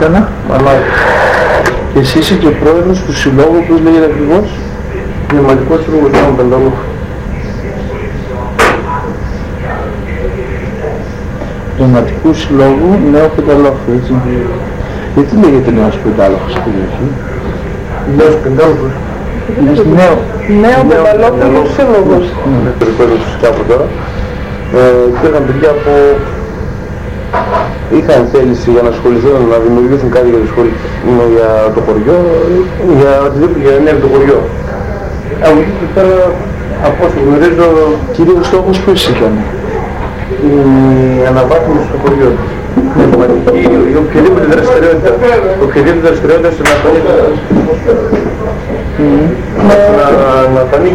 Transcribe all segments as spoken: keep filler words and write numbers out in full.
Σένα. Μαλάκι. Και εσύ είσαι και πρόεδρος του συλλόγου, πώς λέγεται ακριβώς? Πνευματικός Σύλλογος Νέων Πενταλούχων. Πνευματικού Συλλόγου Νέου Πενταλόχου, έτσι. Γιατί λέγεται Νέος Πεντάλοχος στην περιοχή? Νέος Πεντάλοχος. Νέο, Νέο Πενταλόχος Σύλλογος. Είναι το περιπέτω του Σκάπου τώρα. Υπήρχαν παιδιά που είχαν θέληση για να ασχοληθούν, να δημιουργήσουν κάτι για το, σχολ... για το χωριό, για οτιδήποτε, για να το χωριό. Από εκεί πέρα, από όσο γνωρίζω, κύριος στόχος ποιος ήταν? η αναβάθμιση του χωριού. Η η οποιαδήποτε δραστηριότητα, οποιαδήποτε δραστηριότητα σε να φανεί, να φανεί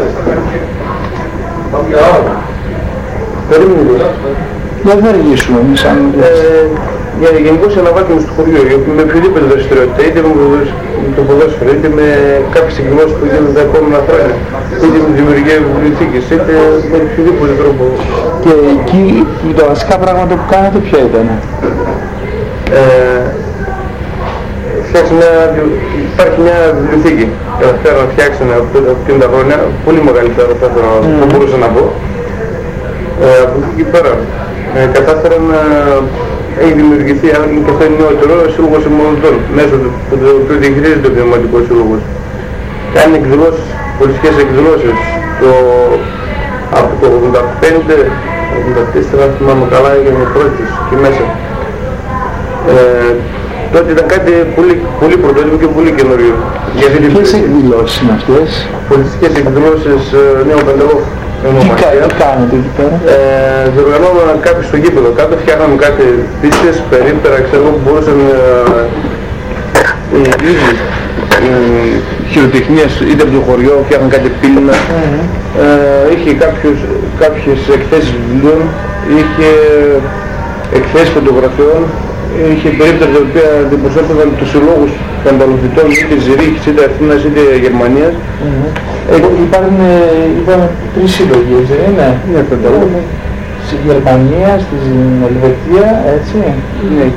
περίμενε. Δεν θα αργήσουμε εμείς αν... Για γενικώς αναβάθμιση του χωριού, με οποιαδήποτε δραστηριότητα, είτε με το ποδόσφαιρο, είτε με κάποιες εκδηλώσεις που γίνονται τα επόμενα χρόνια, είτε με δημιουργία βιβλιοθήκης, είτε με οποιοδήποτε τρόπο. Και εκεί τα βασικά πράγματα που κάνατε ποια ήταν? Ε, φτιάξει μια, υπάρχει μια βιβλιοθήκη. Καταφέρω να φτιάξω από εκείνα τα χρόνια, πολύ μεγαλύτερα θα ήθελα να mm. μπορούσα να πω. Ε, από εκεί και πέρα ε, κατάφερα να έχει δημιουργηθεί, αν και αυτό είναι νεότερο, σύλλογος αιμοδοτών, μέσω του οποίου διαχειρίζεται ο Πνευματικός Σύλλογος. Κάνει εκδηλώσεις, πολιτικές εκδηλώσεις, το, από το ογδόντα πέντε ογδόντα τέσσερα, θυμάμαι καλά, έγινε πρώτης και μέσα. Ε, τότε ήταν κάτι πολύ, πολύ πρωτότυπο και πολύ καινούριο. Ποιες εκδηλώσεις είναι αυτές? Πολιτικές εκδηλώσεις Νέων Πενταλόχων. Τι, κα, τι κάνετε εκεί πέρα? Ε, διοργανώναμε κάποιοι στο γήπεδο κάτω, φτιάχναμε κάτι πίστες, περίπτερα, ξέρω που μπορούσαν οι ίδιοι χειροτεχνίες είτε από το χωριό, φτιάχναν κάτι πύληνα, mm-hmm. ε, είχε κάποιους, κάποιες εκθέσεις βιβλίων, είχε εκθέσεις φωτογραφιών, είχε περίπτερα τα οποία αντιπροσώπευαν τους συλλόγους πενταλοφυτών είτε Ζηρίχης, είτε Αθήνας, είτε Γερμανίας. Mm-hmm. Ε, υπάρχουν, είπαμε, τρεις σύλλογοι, έτσι δεν είναι? Ναι, πενταλόφοι. Στη Γερμανία, στη Ελβετία, έτσι. Ναι.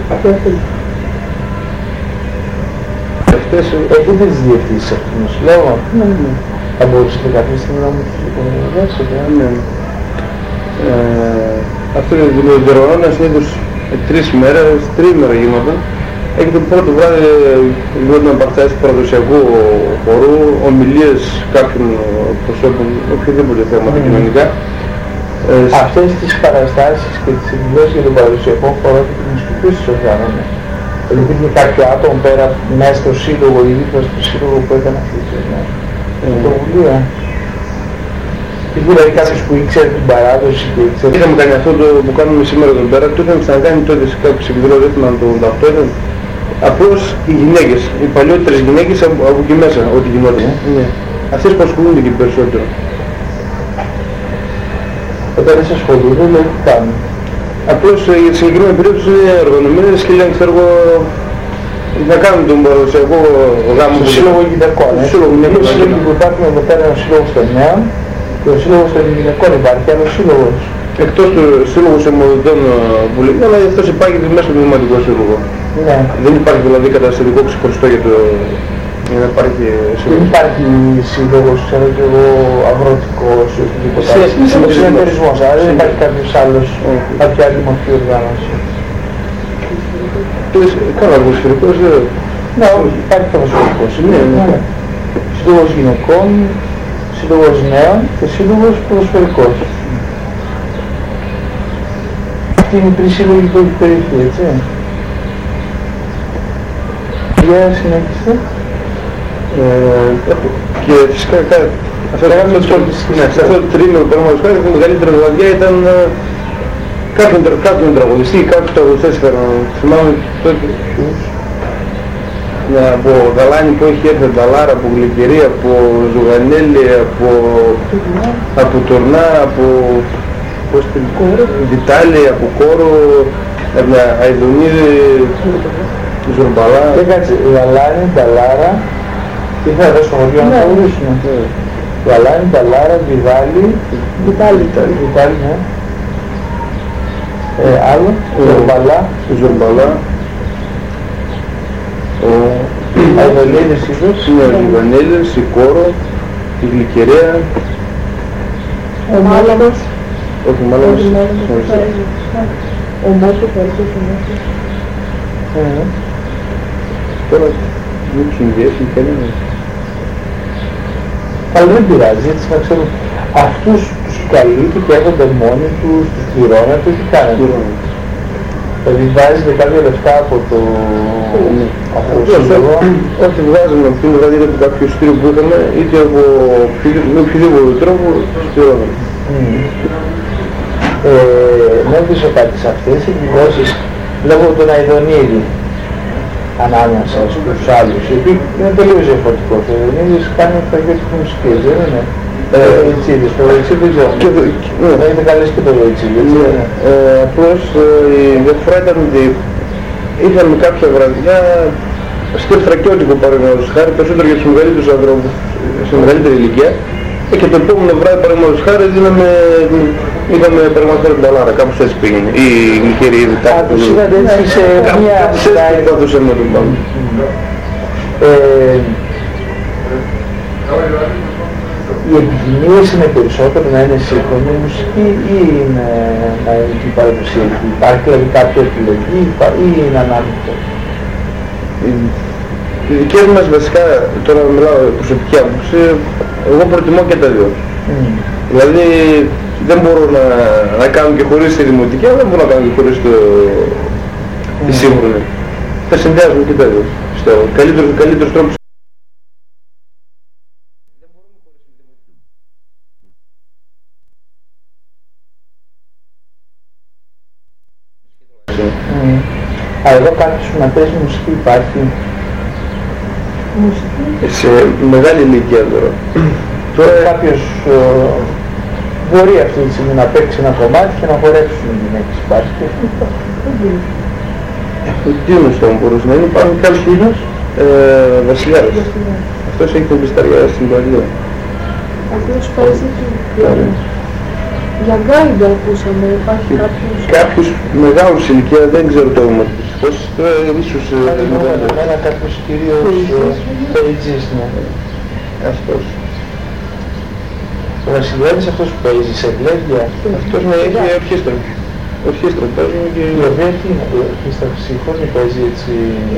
Αυτές έχετε τις διευθύνσεις αυτών των συλλόγων? Ναι, ναι. Θα μπορούσατε κάποια στιγμή να μου τις υπομοιώσετε? Ναι. Αυτό είναι το διοργανώνα συνήθως τρεις μέρες, τρίμερα γινόταν. Έχει το πρώτο βράδυ γινόταν παραστάσεις παραδοσιακού χορού, ομιλίες κάποιων προσώπων, οποιοδήποτε θέματα mm. κοινωνικά. Αυτές τις παραστάσεις και τις εκδηλώσεις για τον παραδοσιακό χορό και την μουσική τις οργάνωνε? Δηλαδή υπήρχε κάποιο άτομο πέρα μέσα στο σύλλογο ή δίπλα στο σύλλογο που έκανε αυτή τη πρωτοβουλία? Υπήρχε δηλαδή κάποιος που ήξερε την παράδοση και ήξερε... Είχαμε κάνει αυτό το που κάνουμε σήμερα εδώ πέρα, το είχαμε ξανακάνει τότε σε κάποιες εκδηλώσεις, δεν θυμάμαι το ογδόντα οκτώ ήταν. Απλώς οι γυναίκες, οι παλιότερες γυναίκες από, από εκεί μέσα, ό,τι γινόταν. Ναι. Αυτές που ασχολούνται και περισσότερο. Όταν δεν ασχολούνται, λέει τι κάνουν? Απλώς για τη συγκεκριμένη περίπτωση είναι οργανωμένες και λένε, ξέρω εγώ, να κάνουν τον παραδοσιακό γάμο. Στο σύλλογο γυναικών, ε. Στο σύλλογο που υπάρχουν εδώ πέρα είναι ο σύλλογος των νέων και ο σύλλογος των γυναικών, υπάρχει άλλος σύλλογος? Εκτός του σύλλογου αιμοδοτών που λέει, αλλά αυτός υπάρχει μέσα στο Πνευματικό Σύλλογο. Ναι. Δεν υπάρχει δηλαδή καταστατικό ξεχωριστό για το... για να υπάρχει σύλλογος. Δεν υπάρχει σύλλογος, ξέρω και εγώ, αγροτικός ή οτιδήποτε άλλο. Είναι συνεταιρισμός, άρα δεν υπάρχει κάποιος άλλος, κάποια άλλη μορφή οργάνωση. Καλά, ποδοσφαιρικός δεν... Ναι, όχι, υπάρχει ποδοσφαιρικός. Ναι, ναι. Σύλλογος γυναικών, σύλλογος νέων και σύλλογος ποδοσφαιρικός. Αυτή είναι η τρεις σύλλογοι που έχει περιοχή, έτσι. Για συνέχισε. Και φυσικά αυτό το τρίμηνο που παραδείγματος χάρη, η μεγαλύτερη βραδιά ήταν κάποιον τραγουδιστή, κάποιους τραγουδιστές έφεραν. Θυμάμαι τότε από Γαλάνη που έχει έρθει Νταλάρα, από Γλυκερία, από Ζουγανέλη, από, από Τουρνά, από Βιτάλη, από Κόρο, Αϊδονίδη, Ζουρμπαλά. Και κάτσε, Γαλάνη, Νταλάρα, τι θα δώσω χωριό να τραγουδήσουμε? Γαλάνη, Νταλάρα, Βιδάλη, Βιτάλη, Βιτάλη, ναι. Άλλο, Ζουρμπαλά, Ζουρμπαλά. Αϊβανίδες ίσως. Ναι, οι Αϊβανίδες, η Κόρο, η Γλυκερέα. Ο Μάλαμος. Όχι, μάλλον Ο Μόσος, ο Μόσος, ο Μόσος. Τώρα δεν τους συνδυάσουν κανένας. Αλλά δεν πειράζει, έτσι να ξέρω. Αυτούς τους καλείτε και έρχονται μόνοι τους, τους πληρώνετε, τι κάνετε. Δηλαδή βάζετε κάποια λεφτά από το... από το σύλλογο. Όχι, βγάζουμε από την δηλαδή από κάποιο στήριο που είχαμε, είτε από οποιοδήποτε τρόπο τους πληρώνουμε. Να ρωτήσω κάτι σε αυτές τις εκδηλώσεις λόγω των Αιδονίδη ανάμεσα στους άλλους, γιατί είναι τελείως διαφορετικό. Ο Αιδονίδης κάνει τραγιώτικες μουσικές, δεν είναι? Βοητσίδες, το Βοητσίδη δεν ξέρω. Να είναι καλές και το Βοητσίδη, έτσι δεν είναι? Απλώς η διαφορά ήταν ότι είχαμε κάποια βραδιά σκεφτρακιώτικο παραδείγματος χάρη, περισσότερο για τους μεγαλύτερους ανθρώπους σε μεγαλύτερη ηλικία. Και το επόμενο βράδυ παραδείγματος χάρη δίναμε, είχαμε παραδείγματος χάρη μπαλάρα, κάπως έτσι πήγαινε. Ή γλυκερή, κάπως. Κάπως είδατε έτσι σε μια... Κάπως έτσι πάθουσαμε τον πάνω. Οι επικοινωνίες είναι περισσότερο να είναι σύγχρονη μουσική ή είναι να είναι παραδοσιακή? Υπάρχει δηλαδή κάποια επιλογή ή είναι ανάμεικτο? Οι δικές μας βασικά, τώρα μιλάω προσωπική άποψη, εγώ προτιμώ και τα δύο. Mm. Δηλαδή δεν μπορώ να, να κάνω και χωρίς τη δημοτική, αλλά δεν μπορώ να κάνω και χωρίς το, mm. τη σύγχρονη. Θα συνδυάζουμε και τα δύο. Πιστεύω. Καλύτερος, καλύτερος τρόπος. Mm. Α, εδώ κάποιος που να παίζει μουσική υπάρχει? Μουσική. Σε μεγάλη ηλικία τώρα. Τώρα κάποιος ε, μπορεί αυτή τη στιγμή να παίξει ένα κομμάτι και να χορέψουν οι γυναίκες. Υπάρχει και αυτό? Ο Τίνος θα μπορούσε να είναι. Υπάρχουν και άλλος Τίνος. Ε, Βασιλιάδας. Αυτός έχει την πισταριά στην Παλιά. Αυτός παίζει και... Για γκάιντα ακούσαμε, υπάρχει κάποιος... Κάποιους μεγάλους ηλικία, δεν ξέρω το όνομα του. Πώς, τώρα ίσως... Εμένα κάποιος κυρίως Πέιτζης, ναι. Αυτός. Ο Βασιλιάδης αυτός που παίζει σε γλέντια. Αυτός με έχει ορχήστρα. Ορχήστρα παίζουν και... Η οποία τι είναι, η ορχήστρα σύγχρονη παίζει έτσι...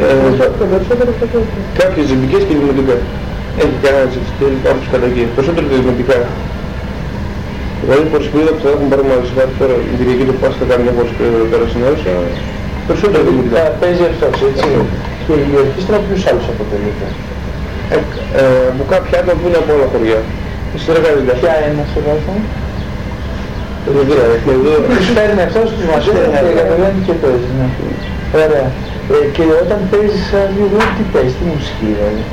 Κάποιες ζεμπικές και δημοτικά. Έχει κανένα ζεμπικές, κάποιους κατά εκεί. Περισσότερο δημοτικά. Δηλαδή πως σπίδα που θα έχουν πάρει μαζί χάρη τώρα η Κυριακή του Πάσχα κάνει μια φορά πέρα στην Αίωσα, περισσότερο δημοτικά. Παίζει αυτός, έτσι. Και η ορχήστρα ποιους άλλους αποτελείται? Από κάποια άτομα που είναι από όλα χωριά. Συνεργάζονται. Ποια είναι αυτό το άτομο? Εδώ. Τους παίρνει αυτός, τους μαζεύει και κατεβαίνει και παίζει. Ωραία. Και όταν παίζεις σαν βιβλίο, τι παίζεις, τι μουσική δηλαδή?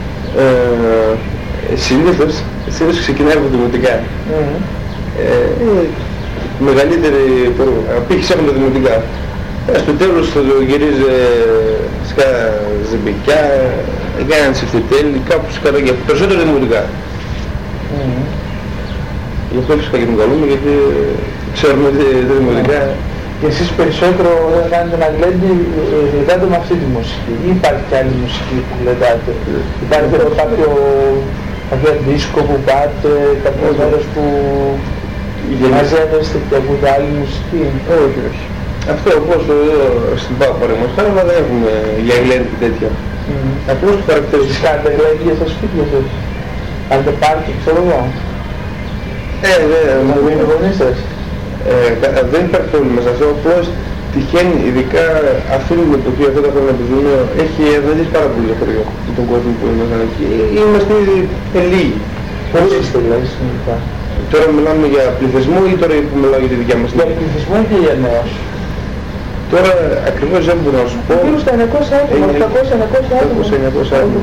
Συνήθως, συνήθως ξεκινάει από δημοτικά. Ε, μεγαλύτερη απήχηση έχουν τα δημοτικά. Ε, στο τέλος θα το γυρίζει σκά ζεμπικιά, έκαναν σιφτετέλη, κάπως κατά και περισσότερο δημοτικά. Mm. Γι' αυτό φυσικά και τον καλούμε, γιατί ξέρουμε τα δημοτικά. Και εσείς περισσότερο όταν κάνετε ένα γλέντι, γλεντάτε με αυτή τη μουσική ή υπάρχει και άλλη μουσική που γλεντάτε? Υπάρχει κάποιο, κάποιο δίσκο που πάτε, κάποιο μέρος που μαζεύεστε και ακούτε άλλη μουσική? Όχι, όχι. Αυτό όπως στην Πάπα παραδείγματος χάρη, αλλά δεν έχουμε για γλέντι και τέτοια. Απλώς το χαρακτηριστικό. Κάνετε γλέντι για στα σπίτια σας? Κάνετε πάρτι, ξέρω εγώ? Ε, δεν είναι γονείς σας? Δεν υπάρχει πρόβλημα σε αυτό, απλώς τυχαίνει, ειδικά αυτήν την εποχή, αυτά τα χρόνια που ζούμε, έχει ευνοήσει πάρα πολύ το χωριό με τον κόσμο που ήμασταν εκεί. Είμαστε ήδη λίγοι. Πώς είστε δηλαδή συνολικά? Τώρα μιλάμε για πληθυσμό ή τώρα που μιλάω για τη δικιά μας? Για πληθυσμό και για νέος. Τώρα ακριβώς δεν μπορώ να σου πω. Γύρω στα εννιακόσια άτομα, οκτακόσια εννιακόσια άτομα. οκτακόσια εννιακόσια άτομα.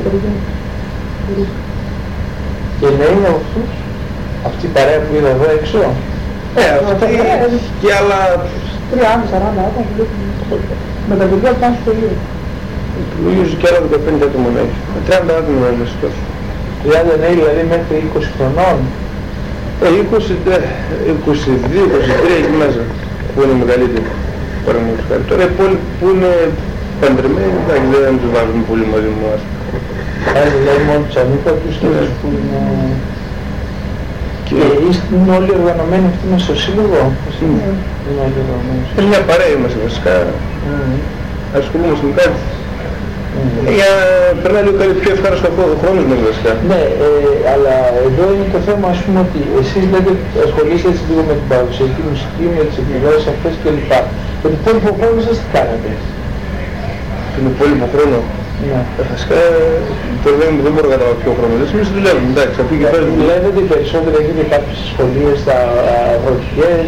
Και νέοι είναι αυτούς, αυτή η παρέα που είδα εδώ έξω? Ε, αυτά και άλλα... τριάντα σαράντα άτομα. Με τα παιδιά που πάνε στο λίγο. Νομίζω και άλλα δεκαπέντε άτομα να έχει. τριάντα άτομα να είναι στο. τριάντα νέοι δηλαδή μέχρι είκοσι χρονών. Ε, είκοσι, είκοσι δύο, είκοσι τρία εκεί μέσα που είναι μεγαλύτεροι. Τώρα οι υπόλοιποι που είναι παντρεμένοι, εντάξει, δεν τους βάζουμε πολύ μαζί μου. Άρα δηλαδή μόνο τους ανύπαρκτους και τους που είναι... Και είναι όλοι οργανωμένοι αυτοί μας στο σύλλογο. Είναι όλοι οργανωμένοι. Είναι μια παρέα είμαστε βασικά. Ασχολούμαστε με κάτι. Για περνάει λίγο πιο ευχάριστο χρόνος μας βασικά. Ναι, αλλά εδώ είναι το θέμα ας πούμε ότι εσείς λέτε ασχολείστε έτσι λίγο με την παραδοσιακή μουσική, με τις εκδηλώσεις αυτές κλπ. Με τον υπόλοιπο χρόνο σας τι κάνατε? Τον υπόλοιπο χρόνο? Ναι. Φασικά τώρα δεν μπορώ να καταλάβω ποιο χρόνο. Εμείς δουλεύουμε, εντάξει, από εκεί και πέρα. Δουλεύετε περισσότερο, έχετε κάποιες σχολείες στα αγροτικές,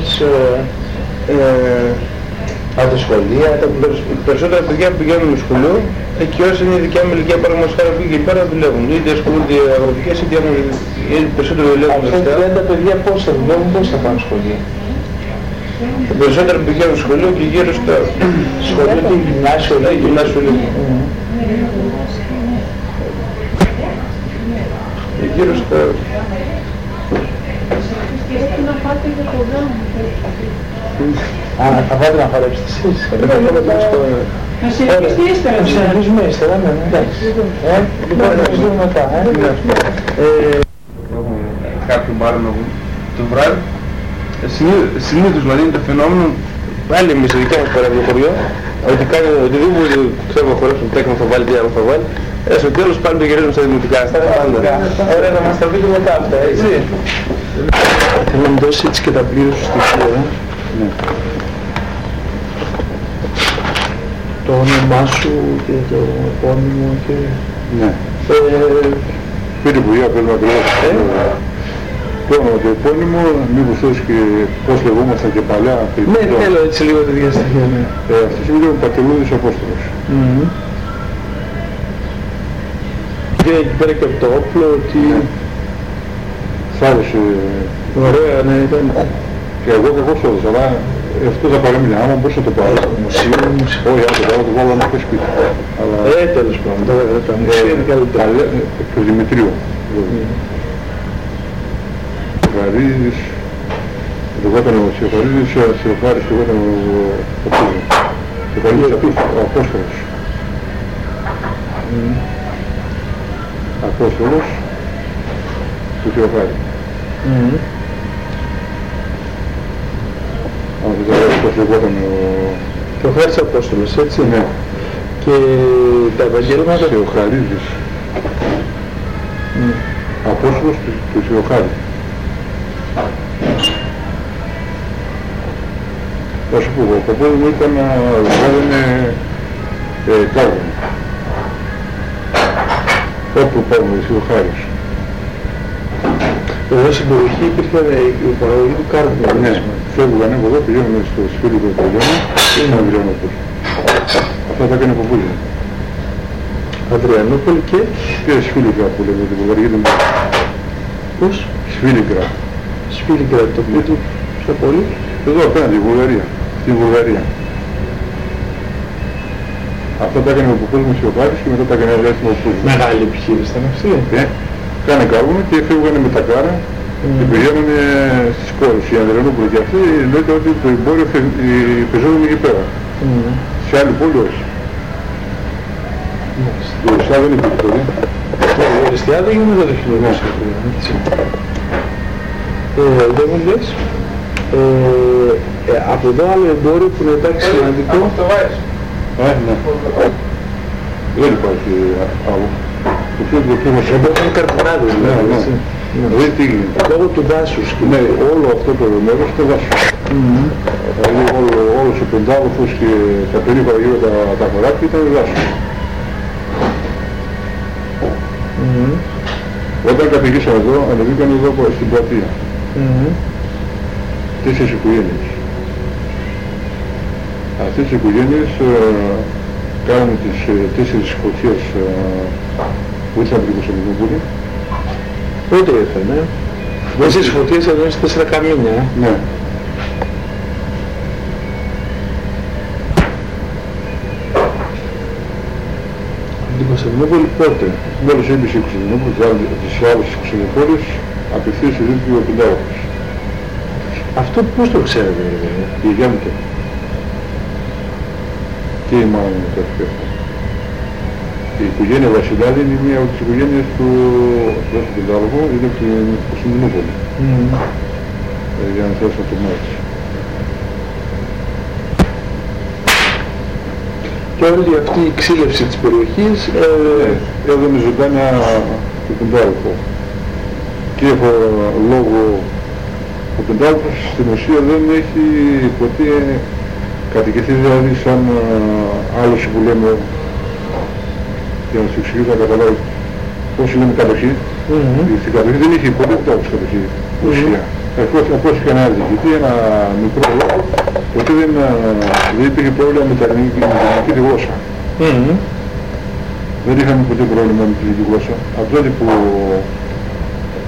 αυτοσχολεία? Τα περισσότερα παιδιά που πηγαίνουν στο σχολείο, εκεί όσοι είναι η δικιά μου ηλικία παραγωγικά που εκεί πέρα δουλεύουν. Είτε ασχολούνται αγροτικές, είτε περισσότερο δουλεύουν. Αυτά τα τριάντα παιδιά πώς θα δουλεύουν, πώς θα πάνε σχολείο? Τα περισσότερα που πηγαίνουν στο σχολείο και γύρω στα... Σχολείο και γυμνάσιο λέει. Γυμνάσιο λέει. Και γύρω στα... Πρέπει να πάτε για το γάμο. Α, θα πάτε να χορέψετε εσείς. Να συνεχιστεί ύστερα. Να συνεχίσουμε ύστερα, ναι, εντάξει. Λοιπόν, θα μας δούμε μετά. Κάποιον πάρουμε το βράδυ. Συνήθως δηλαδή είναι το φαινόμενο, πάλι εμείς σε δικιά μας παράδειγμα χωριό, ότι κάνει οτιδήποτε ξέρουμε να χορέψουμε τέκνο θα βάλει, τι άλλο θα βάλει, ε, στο τέλος πάλι το γυρίζουμε στα δημοτικά. Ωραία, θα μας τα πείτε μετά αυτά, έτσι. Θέλω να μου δώσει έτσι και τα πλήρω σου στοιχεία. Ναι. Το όνομά σου και το επώνυμο και... Ναι. Πήρε που για πέλμα ακριβώς. Το όνομα, το επώνυμο, μήπως θες και πώς λεγόμασταν και παλιά. Ναι, θέλω έτσι λίγο τέτοια στοιχεία, ναι. Αυτός είναι ο Πατελούδης Απόστολος. Και εκεί πέρα και από το όπλο, ότι... Σ' άρεσε. Ωραία, ναι, ήταν. Και εγώ κακώς το έδωσα, αλλά αυτό θα παρέμεινε. Άμα μπορούσα να το πάρω. Μουσείο, μουσείο. Όχι, αν το πάρω, το βάλω να έχω σπίτι. Ε, τέλος πάντων, τα μουσεία είναι καλύτερα. Το Δημητρίου. Σιωχαρίδης, εγώ ήταν ο Σιωχαρίδης, ο Σιωχάρης και εγώ ήταν ο Σιωχαρίδης ο Απόστολος. Απόστολος του Σιωχάρη. Αν δεν ξέρω πώς λεγόταν ο... Σιωχάρης Απόστολος, έτσι. Ναι. Και τα Ευαγγέλματα... Σιωχαρίδης. Απόστολος του Σιωχάρη. Θα σου πω, ο παππούς μου ήταν να βγάλαινε κάρβουνο. Όπου πάμε, εσύ ο Χάρης. Εδώ στην περιοχή υπήρχε η παραγωγή του κάρβουνου. Ναι, φεύγανε από εδώ, πηγαίνουμε στο σπίτι του Αντριανού και στην Αδριανούπολη. Αυτά τα έκανε ο παππούς μου. Αδριανούπολη και... Και Σφίλιγκρα που λέγεται, την Βουλγαρική. Πώς? Σφίλιγκρα. Σφίλιγκρα, το οποίο του ποια πόλη? Εδώ απέναντι, η Βουλγαρία. Στην Βουλγαρία. Αυτό τα έκανε ο παππούς μου Σιωχάρης και μετά τα έκανε ο παππούς μου. Μεγάλη επιχείρηση ήταν αυτή. Ναι. Κάνε κάρβουνο και φεύγανε με τα κάρα mm. και πηγαίνανε στις πόλεις. Η Ανδριανούπολη και αυτή λέτε ότι το εμπόριο πεζόταν εκεί πέρα. Mm. Σε άλλη πόλη όχι. Η Οριστιά δεν υπήρχε πολύ. Η Οριστιά δεν έγινε μετά το χίλια εννιακόσια. Δεν μου λες, από εδώ άλλο εμπόριο που είναι εντάξει σημαντικό. Ε, ναι. Δεν υπάρχει άλλο. Το πιο δοκίμο σε εδώ είναι καρπονάδες, ναι, ναι. Δηλαδή τι γίνεται. Λόγω του δάσους. Ναι, όλο αυτό το μέρος είναι δάσος. Δηλαδή όλος ο πεντάλοφος και τα περίπου γύρω τα χωράκια ήταν δάσος. Όταν κατηγήσαμε εδώ, ανεβήκαν εδώ στην πλατεία. Τέσσερις οικογένειες. Αυτές οι οικογένειες κάνουν τις τέσσερις φωτιές που ήρθαν από την Κωνσταντινούπολη. Πότε ήρθανε? Τέσσερις φωτιές εδώ είναι τέσσερα καμίνια. Ναι. Την Κωνσταντινούπολη πότε? Μόλις έμπησε η Κωνσταντινούπολη, τις άλλες Κωνσταντινούπολης, απευθείας η δίκη ο Πεντάοχος. Αυτό πώς το ξέρετε, δηλαδή? Η γιαγιά μου και και η μάνα μου το έφυγε αυτό. Η οικογένεια Βασιλάδη είναι μία από τις οικογένειες του δεύτερου πεντάλογου, είναι από την Κωνσταντινούπολη. Mm. Ε, για να θέσω το μάτι. Και όλη αυτή η ξύλευση της περιοχής ε, έδωνε ζωντάνια του πεντάλογου. Και έχω λόγο ο πεντάλογος στην ουσία δεν έχει ποτέ κατοικηθεί, δηλαδή σαν άλλος που λέμε, για να σου εξηγήσω να καταλάβει πώς λέμε κατοχή. Mm-hmm. Στην κατοχή δεν είχε ποτέ πεντάλογος κατοχή ουσία. Mm-hmm. Εφόσον είχε ένα διοικητή, ένα μικρό λόγο, ποτέ δεν, δεν υπήρχε πρόβλημα με την ελληνική τη γλώσσα. Mm-hmm. Δεν είχαμε ποτέ πρόβλημα με την ελληνική γλώσσα. Από τότε που